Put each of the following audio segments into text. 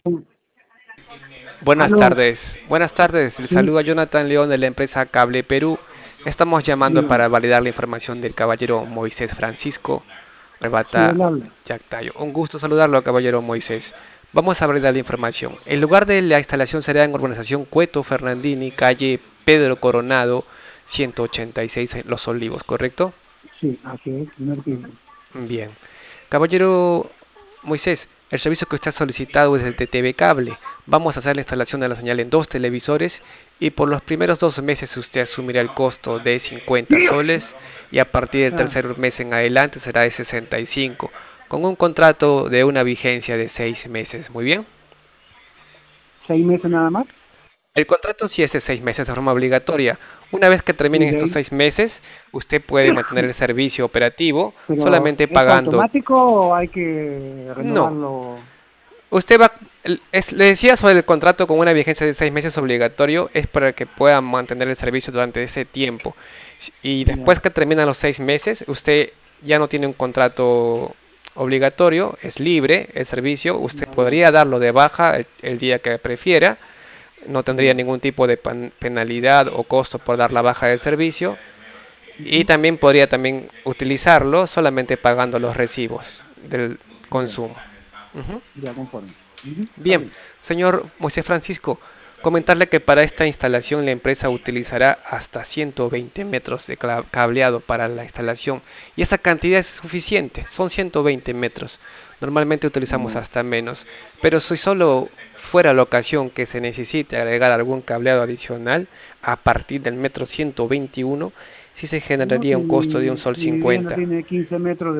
Aló, Buenas tardes. Le sí, saluda Jonathan León de la empresa Cable Perú. Estamos llamando dígame. para validar la información del caballero Moisés Francisco Sí, Rebata él habla. Yactayo. Un gusto saludarlo, caballero Moisés. Vamos a validar la información. El lugar de la instalación será en urbanización Cueto Fernandini, calle Pedro Coronado, 186 en Los Olivos, ¿correcto? Sí, así es, primer piso. Bien. Caballero Moisés, el servicio que usted ha solicitado es el de TV Cable. Vamos a hacer la instalación de la señal en dos televisores y por los primeros 2 meses usted asumirá el costo de 50 soles y a partir del Ah, tercer mes en adelante será de 65, con un contrato de una vigencia de 6 meses. Muy bien. 6 meses nada más. El contrato sí es de 6 meses de forma obligatoria. Una vez que Y terminen de estos ahí, 6 meses, usted puede mantener el servicio operativo pero solamente ¿es pagando. automático o hay que No, renovarlo? usted va, le decía sobre el contrato con una vigencia de 6 meses obligatorio, es para que pueda mantener el servicio durante ese tiempo. Y después Ya, que terminan los 6 meses, usted ya no tiene un contrato obligatorio, es libre el servicio, usted ya, ya, podría darlo de baja el día que prefiera, no tendría ya. ningún tipo de penalidad o costo por dar la baja del servicio y Ujú. también podría también utilizarlo solamente pagando los recibos del Ya, consumo. Ujú. ya conforme. Ujú, está Bien, bien. señor Moisés Francisco, comentarle que para esta instalación la empresa utilizará hasta 120 metros de cableado para la instalación y esa cantidad es suficiente, son 120 metros. Normalmente utilizamos Ya. hasta menos, pero si solo fuera la ocasión que se necesite agregar algún cableado adicional a partir del metro 121, sí se No, generaría si un costo de un sol mi vivienda 50. tiene 15 metros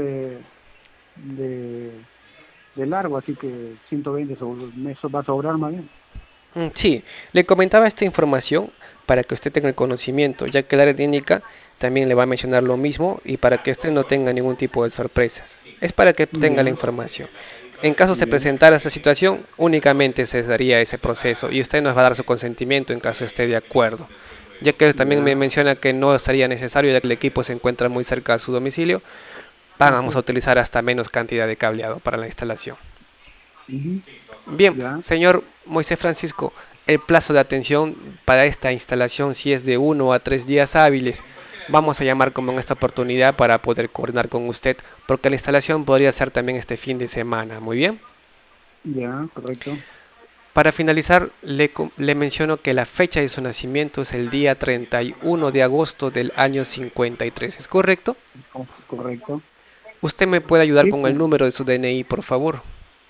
de, de largo, así que 120 eso va a sobrar más bien. Sí, le comentaba esta información para que usted tenga el conocimiento, ya que el área técnica también le va a mencionar lo mismo y para que usted no tenga ningún tipo de sorpresas. Es para que tenga la Ya, información. En caso se ya. presentara esta situación, únicamente se daría ese proceso y usted nos va a dar su consentimiento en caso esté de acuerdo. Ya que también me Ya, menciona que no sería necesario, ya que el equipo se encuentra muy cerca de su domicilio, vamos a perfecto. utilizar hasta menos cantidad de cableado para la instalación. Ujú. Bien, Ya, señor Moisés Francisco, el plazo de atención para esta instalación si es de 1 a 3 días hábiles. Vamos a llamar como en esta oportunidad para poder coordinar con usted, porque la instalación podría ser también este fin de semana. Muy bien. ya, correcto. Para finalizar, le menciono que la fecha de su nacimiento es el día 31 de agosto del año 53. ¿Es correcto? Correcto. ¿Usted me puede ayudar Sí, con el número de su DNI, por favor?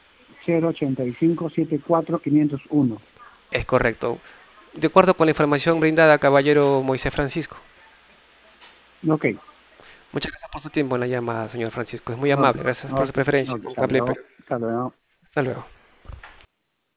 085-74-501. Es correcto. De acuerdo con la información brindada, caballero Moisés Francisco. Ok, Muchas gracias por su tiempo en la llamada, señor Francisco. Es muy ok, amable. Gracias por su ok, preferencia ok, con hasta Cable luego. Perú. Hasta luego. Hasta luego.